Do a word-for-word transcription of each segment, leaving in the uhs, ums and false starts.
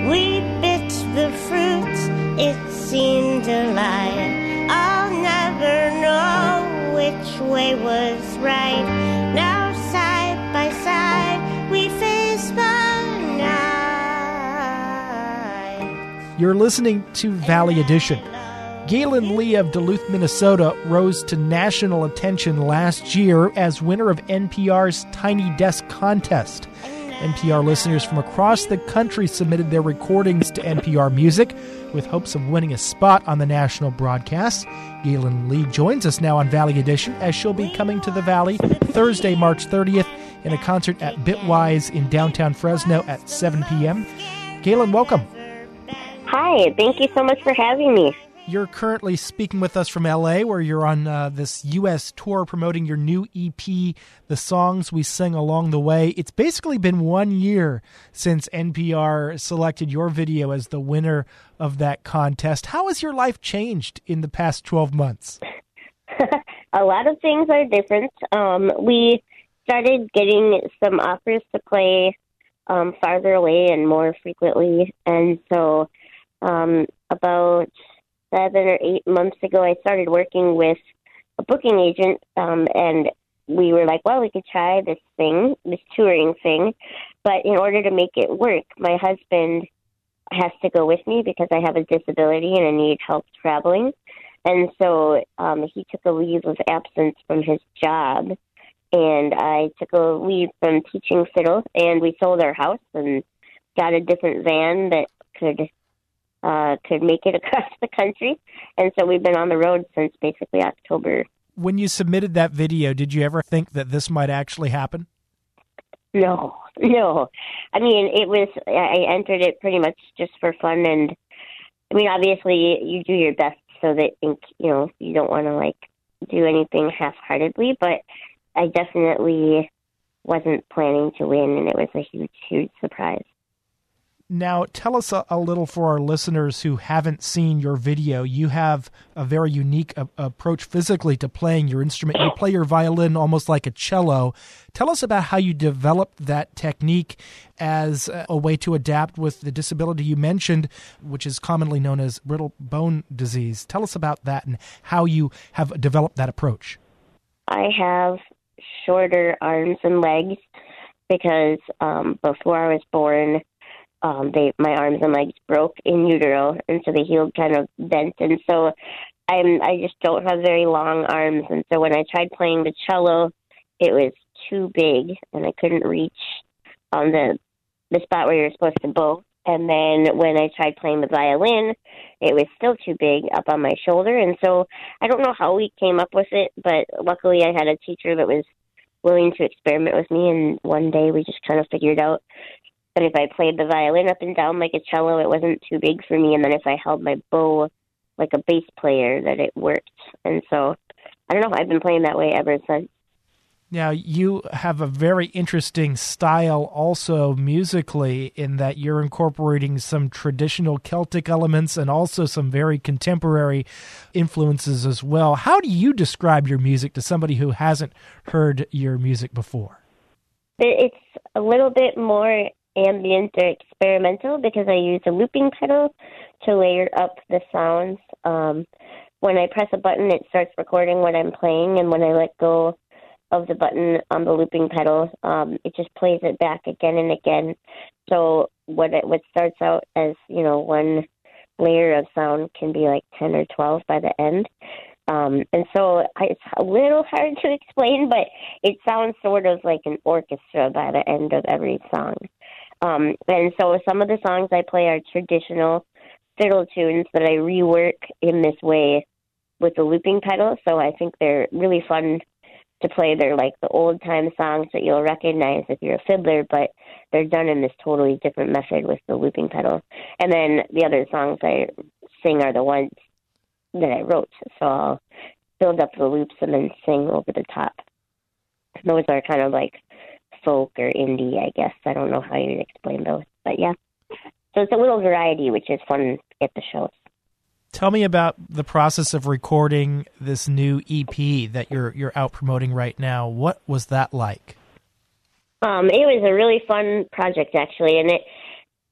We bit the fruit, it seemed a lie. I'll never know which way was right. Now side by side, we face the night. You're listening to Valley Edition. Galen Lee of Duluth, Minnesota rose to national attention last year as winner of N P R's Tiny Desk Contest. N P R listeners from across the country submitted their recordings to N P R Music with hopes of winning a spot on the national broadcast. Galen Lee joins us now on Valley Edition as she'll be coming to the Valley Thursday, March thirtieth in a concert at Bitwise in downtown Fresno at seven p.m. Galen, welcome. Hi, thank you so much for having me. You're currently speaking with us from L A, where you're on uh, this U S tour promoting your new E P, The Songs We Sing Along the Way. It's basically been one year since N P R selected your video as the winner of that contest. How has your life changed in the past twelve months? A lot of things are different. Um, we started getting some offers to play um, farther away and more frequently. And so um, about seven or eight months ago, I started working with a booking agent, um, and we were like, well, we could try this thing, this touring thing. But in order to make it work, my husband has to go with me because I have a disability and I need help traveling. And so um, he took a leave of absence from his job, and I took a leave from teaching fiddle, and we sold our house and got a different van that could Uh, could make it across the country. And so we've been on the road since basically October. When you submitted that video, did you ever think that this might actually happen? No, no. I mean, it was, I entered it pretty much just for fun. And I mean, obviously you do your best so that, you know, you don't want to like do anything half-heartedly, but I definitely wasn't planning to win, and it was a huge, huge surprise. Now, tell us a, a little for our listeners who haven't seen your video. You have a very unique a, approach physically to playing your instrument. You play your violin almost like a cello. Tell us about how you developed that technique as a way to adapt with the disability you mentioned, which is commonly known as brittle bone disease. Tell us about that and how you have developed that approach. I have shorter arms and legs because um, before I was born, Um, they, my arms and legs broke in utero, and so they healed kind of bent. And so I'm, I just don't have very long arms. And so when I tried playing the cello, it was too big, and I couldn't reach on the the spot where you're supposed to bow. And then when I tried playing the violin, it was still too big up on my shoulder. And so I don't know how we came up with it, but luckily I had a teacher that was willing to experiment with me, and one day we just kind of figured out that if I played the violin up and down like a cello, it wasn't too big for me. And then if I held my bow like a bass player, that it worked. And so, I don't know, I've been playing that way ever since. Now, you have a very interesting style also musically in that you're incorporating some traditional Celtic elements and also some very contemporary influences as well. How do you describe your music to somebody who hasn't heard your music before? It's a little bit more ambient or experimental because I use a looping pedal to layer up the sounds. Um, when I press a button, it starts recording what I'm playing, and when I let go of the button on the looping pedal, um, it just plays it back again and again. So what it, what starts out as, you know, one layer of sound can be like ten or twelve by the end. Um, and so I, it's a little hard to explain, but it sounds sort of like an orchestra by the end of every song. Um, and so some of the songs I play are traditional fiddle tunes that I rework in this way with the looping pedal. So I think they're really fun to play. They're like the old time songs that you'll recognize if you're a fiddler, but they're done in this totally different method with the looping pedal. And then the other songs I sing are the ones that I wrote. So I'll build up the loops and then sing over the top. Those are kind of like folk or indie, I guess. I don't know how you'd explain those, but yeah. So it's a little variety, which is fun at the shows. Tell me about the process of recording this new E P that you're you're out promoting right now. What was that like? Um, it was a really fun project, actually, and it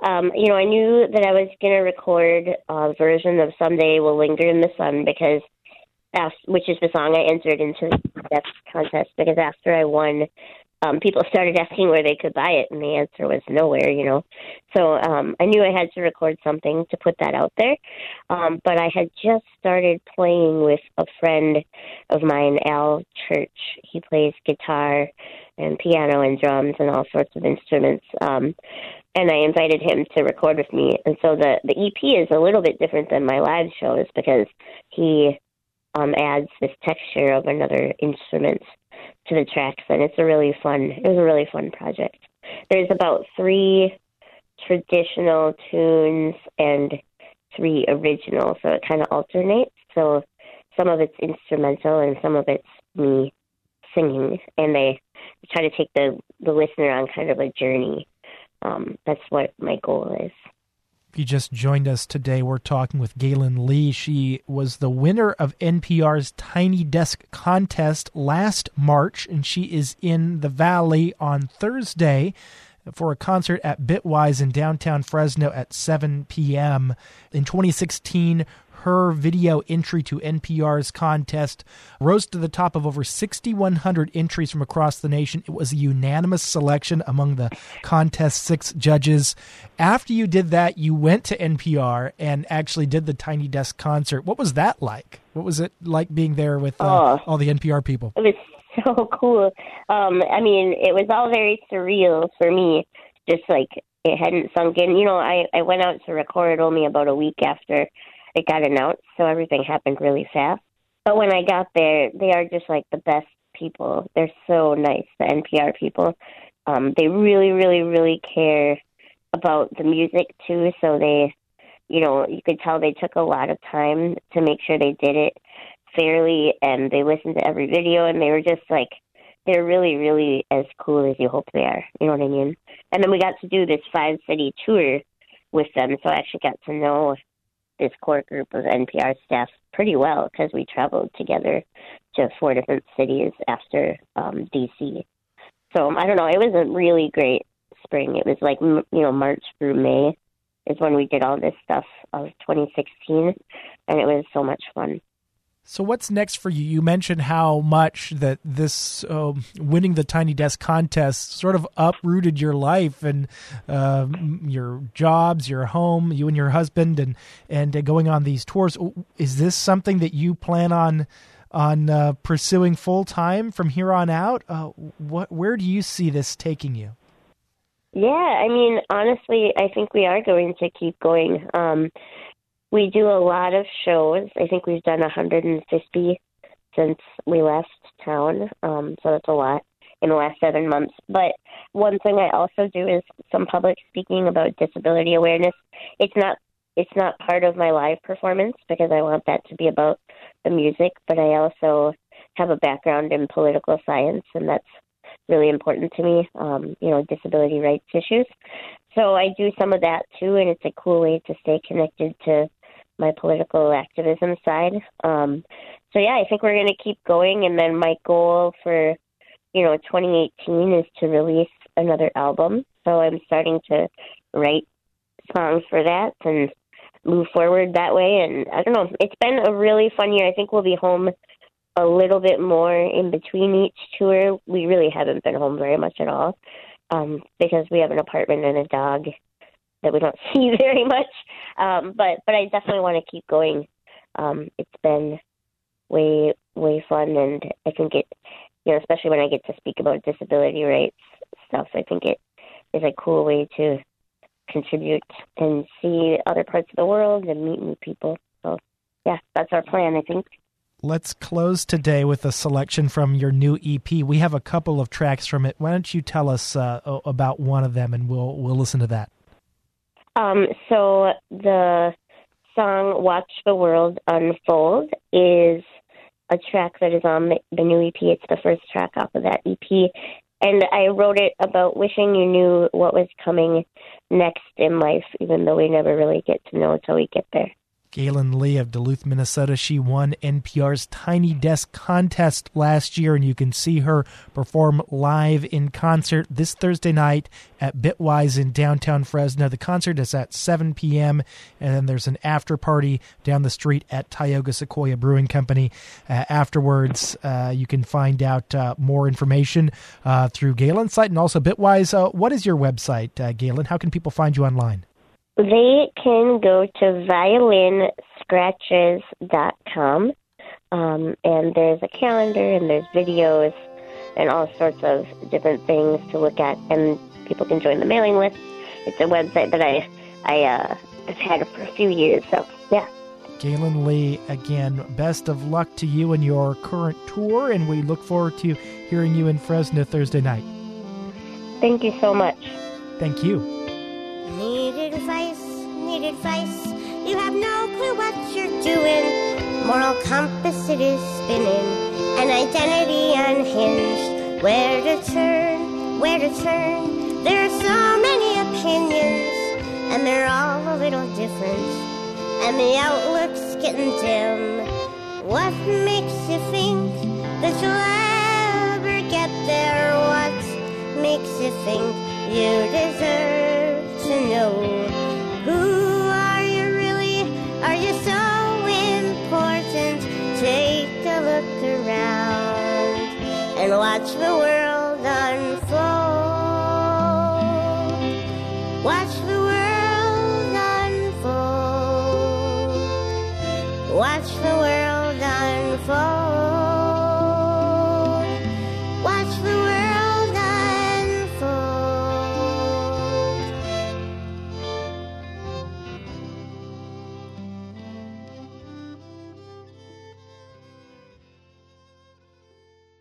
Um, you know, I knew that I was going to record a version of Someday Will Linger in the Sun because, after, which is the song I entered into the Death contest, because after I won, um, people started asking where they could buy it, and the answer was nowhere, you know. So um, I knew I had to record something to put that out there. Um, but I had just started playing with a friend of mine, Al Church. He plays guitar and piano and drums and all sorts of instruments. Um, and I invited him to record with me. And so the, the E P is a little bit different than my live shows because he um, adds this texture of another instrument to the tracks, and it's a really fun, it was a really fun project. There's about three traditional tunes and three original, so it kind of alternates. So some of it's instrumental and some of it's me singing, and they try to take the, the listener on kind of a journey. Um, that's what my goal is. If you just joined us today, we're talking with Galen Lee. She was the winner of N P R's Tiny Desk contest last March, and she is in the Valley on Thursday for a concert at Bitwise in downtown Fresno at seven p.m. In twenty sixteen, her video entry to N P R's contest rose to the top of over six thousand one hundred entries from across the nation. It was a unanimous selection among the contest's six judges. After you did that, you went to N P R and actually did the Tiny Desk concert. What was that like? What was it like being there with uh, oh, all the N P R people? It was so cool. Um, I mean, it was all very surreal for me, just like it hadn't sunk in. You know, I, I went out to record only about a week after it got announced, so everything happened really fast. But when I got there, they are just like the best people. They're so nice, the N P R people. Um, they really, really, really care about the music, too. So they, you know, you could tell they took a lot of time to make sure they did it fairly, and they listened to every video, and they were just like, they're really, really as cool as you hope they are. You know what I mean? And then we got to do this five-city tour with them, so I actually got to know this core group of N P R staff pretty well because we traveled together to four different cities after um, D C. So I don't know. It was a really great spring. It was like, you know, March through May is when we did all this stuff of twenty sixteen, and it was so much fun. So what's next for you? You mentioned how much that this uh, winning the Tiny Desk contest sort of uprooted your life and uh, your jobs, your home, you and your husband, and and uh, going on these tours. Is this something that you plan on on uh, pursuing full time from here on out? Uh, what where do you see this taking you? Yeah, I mean, honestly, I think we are going to keep going. Um, We do a lot of shows. I think we've done one hundred fifty since we left town, um, so that's a lot in the last seven months. But one thing I also do is some public speaking about disability awareness. It's not it's not part of my live performance because I want that to be about the music, but I also have a background in political science, and that's really important to me, um, you know, disability rights issues. So I do some of that, too, and it's a cool way to stay connected to my political activism side. Um, so, yeah, I think we're going to keep going. And then my goal for, you know, twenty eighteen is to release another album. So I'm starting to write songs for that and move forward that way. And I don't know, it's been a really fun year. I think we'll be home a little bit more in between each tour. We really haven't been home very much at all um, because we have an apartment and a dog that we don't see very much. Um, but, but I definitely want to keep going. Um, it's been way, way fun. And I think it, you know, especially when I get to speak about disability rights stuff, I think it is a cool way to contribute and see other parts of the world and meet new people. So, yeah, that's our plan, I think. Let's close today with a selection from your new E P. We have a couple of tracks from it. Why don't you tell us uh, about one of them, and we'll we'll listen to that. Um, so the song "Watch the World Unfold" is a track that is on the new E P. It's the first track off of that E P, and I wrote it about wishing you knew what was coming next in life, even though we never really get to know until we get there. Galen Lee of Duluth, Minnesota. She won N P R's Tiny Desk contest last year, and you can see her perform live in concert this Thursday night at Bitwise in downtown Fresno. The concert is at seven p.m., and then there's an after party down the street at Tioga Sequoia Brewing Company. Uh, afterwards, uh, you can find out uh, more information uh, through Galen's site and also Bitwise. Uh, what is your website, uh, Galen? How can people find you online? They can go to violin scratches dot com, um, and there's a calendar and there's videos and all sorts of different things to look at, and people can join the mailing list. It's a website that I I uh, have had for a few years, so yeah. Galen Lee, again, best of luck to you in your current tour, and we look forward to hearing you in Fresno Thursday night. Thank you so much. Thank you. Need advice, need advice. You have no clue what you're doing. Moral compass it is spinning, an identity unhinged. Where to turn, where to turn? There are so many opinions, and they're all a little different. And the outlook's getting dim. What makes you think that you'll ever get there? What makes you think you deserve to know? Who are you really? Are you so important? Take a look around and watch the world